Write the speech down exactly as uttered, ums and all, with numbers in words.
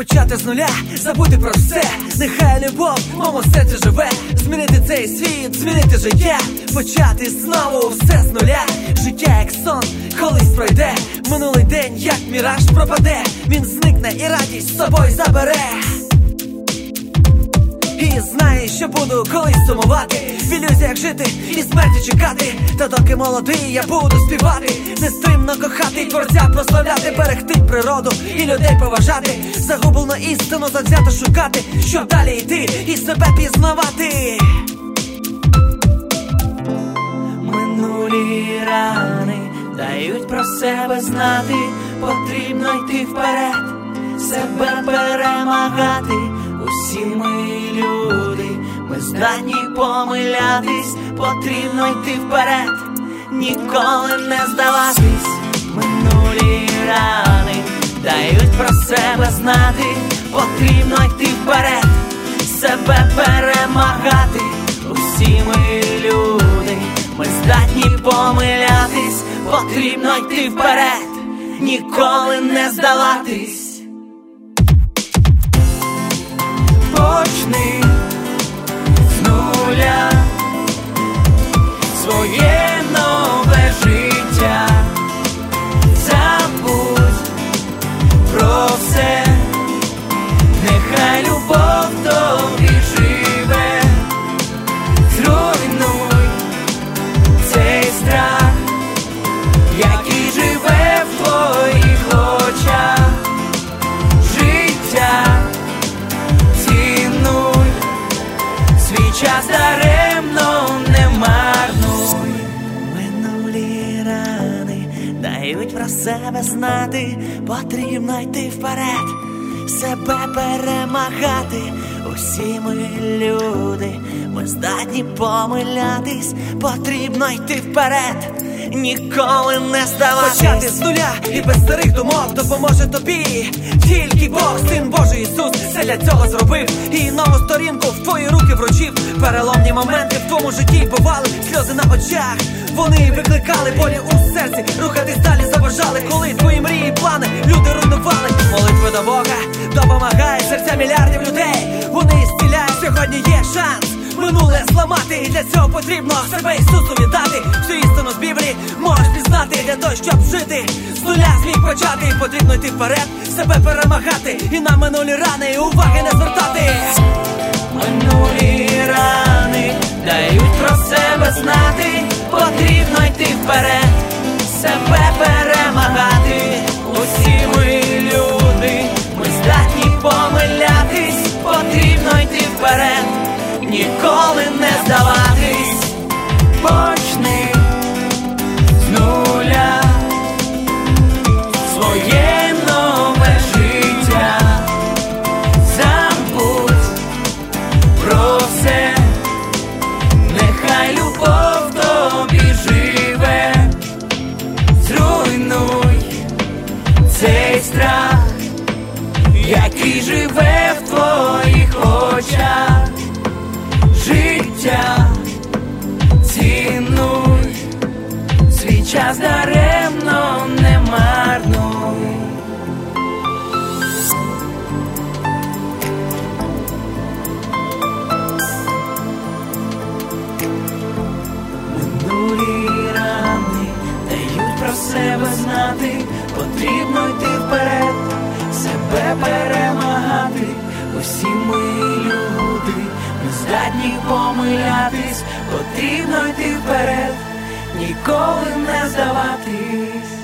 Почати з нуля, забути про все. Нехай любов в моєму серці живе. Змінити цей світ, змінити життя. Почати знову все з нуля. Життя як сон, колись пройде. Минулий день, як міраж, пропаде. Він зникне і радість з собою забере. І знаю, що буду колись сумувати, в ілюзіях жити і смерті чекати. Та доки молодий, я буду співати, нестримно кохати, творця прославляти, берегти природу і людей поважати, загублену істину завзято шукати, щоб далі йти і себе пізнавати. Минулі рани дають про себе знати. Потрібно йти вперед, себе перемагати. Усі ми люди, ми здатні помилятись. Потрібно йти вперед, ніколи не здаватись. Минулі рани дають про себе знати. Потрібно йти вперед, себе перемагати. Усі ми люди, ми здатні помилятись. Потрібно йти вперед, ніколи не здаватись. Почни з нуля своє нове життя. Забудь про все, нехай любов тобі живе. Зруйнуй цей страх, який живе в твоїх очах. Життя час даремно не марнуй. Минулі рани дають про себе знати. Потрібно йти вперед, себе перемагати. Усі ми люди, ми здатні помилятись. Потрібно йти вперед, ніколи не здаватись. Почати з нуля і без старих думок допоможе тобі тільки Бог, Син Божий Ісус, все для цього зробив. І нову сторінку в твої руки вручив. Переломні моменти в твоєму житті бували, сльози на очах, вони викликали болі у серці. Рухатись далі забажали, коли твої мрії і плани люди руйнували. Молитви до Бога допомагає серця мільярдів людей. Вони зціляють, сьогодні є шанс минуле зламати. І для цього потрібно себе Ісусу віддати. Всю істину з Біблії можеш пізнати. Для того, щоб жити з нуля зміг почати. Потрібно йти вперед, себе перемагати. І на минулі рани уваги не звертати. Минулі рани дають про себе знати. Потрібно йти вперед, себе перемагати. Усі ми люди, ми здатні помилятись. Потрібно йти вперед, ніколи не здаватись. Почни з нуля своє нове життя. Забудь про все, нехай любов тобі живе. Зруйнуй цей страх, який живе в твоїх очах. Життя цінуй, свій час даремно не марнуй. Минулі рани дають про себе знати. Потрібно йти вперед, себе перемагати. Усі ми люди, ми здатні помилятись. Потрібно йти вперед, ніколи не здаватись.